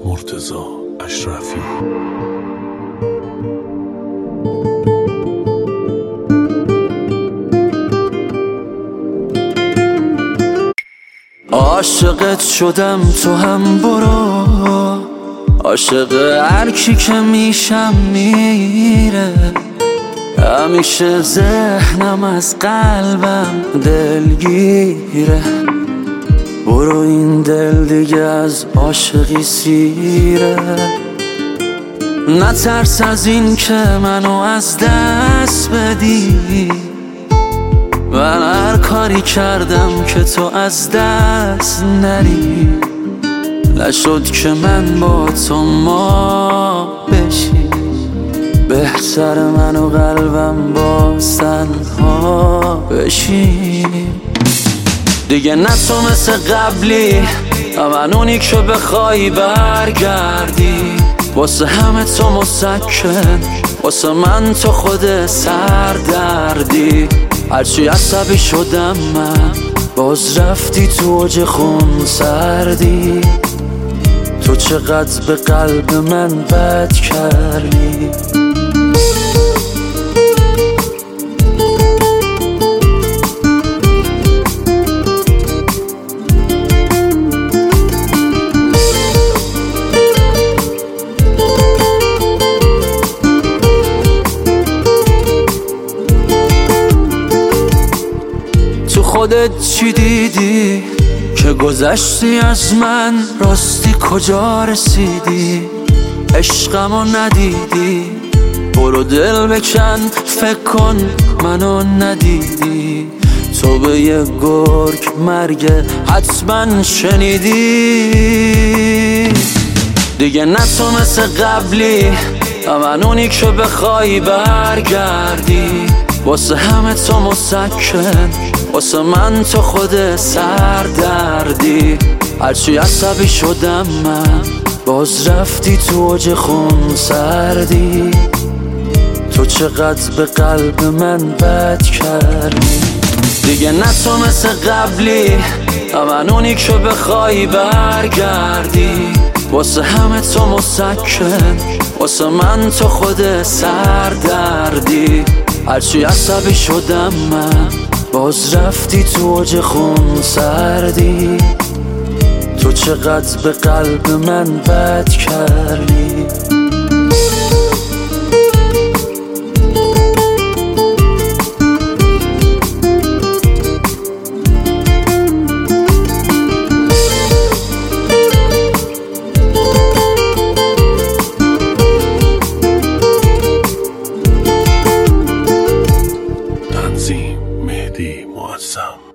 مرتضی اشرفی. عاشقت شدم تو هم برو، عاشق هر کی که میشم میره. همیشه ذهنم از قلبم دلگیره. برو این دل دیگه از عاشقی سیره. نترس از این که منو از دست بدی. من هر کاری کردم که تو از دست نری. نشد که من با تو ما بشی. بهتر من و قلبم با تنها بشی. دیگه نه تو مثل قبلی، من اونی که بخوای برگردی. واسه همه تو مسکن، واسه من تو خود سردردی. هرچی عصبی شدم من، باز رفتی تو اوج خون سردی. تو چقدر به قلب من بد کردی. خودت چی دیدی که گذشتی از من؟ راستی کجا رسیدی؟ عشقمو ندیدی؟ برو دل بکن، فکر کن منو ندیدی. تو به یه گرگ مرگ حتما شنیدی. دیگه نه تو مثل قبلی، من اونی که بخوای برگردی. واسه همه تو مسکن، واسه من تو خود سردردی. هرچی عصبی شدم من، باز رفتی تو اوج خون سردی. تو چقدر به قلب من بد کردی. دیگه نه تو مثل قبلی، من اونی که بخوای برگردی. واسه همه تو مسکن، واسه من تو خود سردردی. هرچی عصبی شدم من، باز رفتی تو اوج خون سردی. تو چقدر به قلب من بد کردی. مهدی معظم.